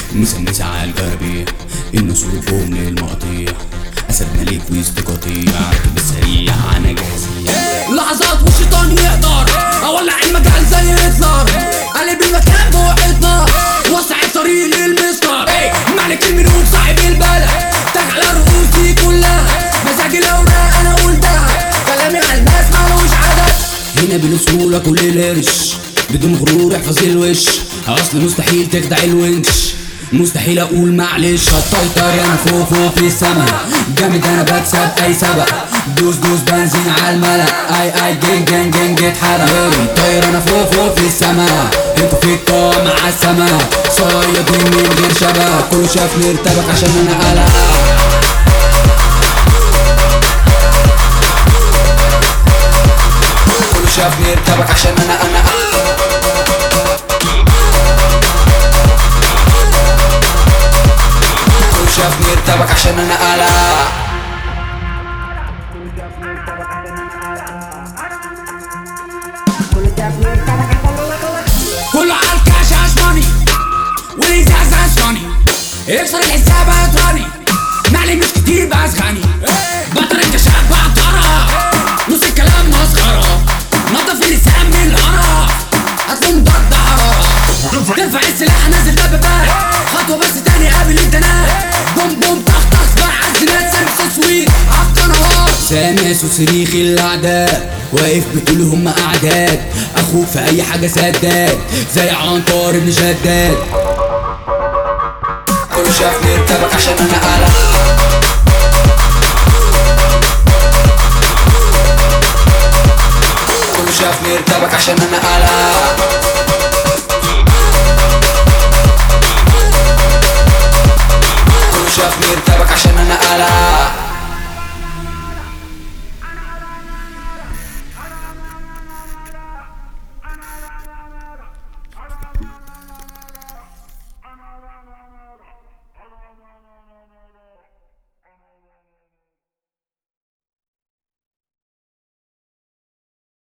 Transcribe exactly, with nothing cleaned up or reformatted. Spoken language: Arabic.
مسنسة على الجربيع، النسور فوق من المقطيع، أسد ملك وسط قطيع، بالسريع أنا جاهز. لحظات والشيطان يقدر أولع المجال زي هتلر، قلب المكان بوحدنا وسع الطريق للمسطر. ملك الملوك صاحب البلد تاج على رؤوسي كلها، مزاج الأوراق أنا قلتها، كلامي على الناس مالوش عدد. هنا بسهولة كل القرش بدون غرور احفظ الوش، اصل مستحيل تخدع الونش، مستحيل اقول معلش. هتطيطر انا فوق فوق في السما، جامد انا بكسب اي سبق، دوس دوس بنزين على الملأ، اي اي جن جن جن جن اتحرق. طاير انا فوق فوق في السما، انتوا في الطاقة مع السما، صيادين من غير شبك، كله شافني ارتبك عشان انا قلق. شافني ارتبك عشان انا انا كل شافني ارتبك عشان انا قلق. كله عالكاش عشماني والازاز عشماني، اكسر الحساب هتراني، معلي مش كتير بس غني، بطل انت شاب بعطرة، نص الكلام مسخرة، نضف اللسان من القرف، هتكون ضد حرارة، ترفع السلاح نازل دبابات، خطوة بس تاني قابل الدنات، بوم بوم طخ طخ صباح عالزنات، سامع تصوير عالقنوات، سامع صوت صريخ الاعداء، واقف بتقول هم اعداد، اخوك في اي حاجة سداد، زي عنتر ابن شداد. كله شافني ارتبك عشان انا قلق، كله شافني ارتبك عشان انا قلق.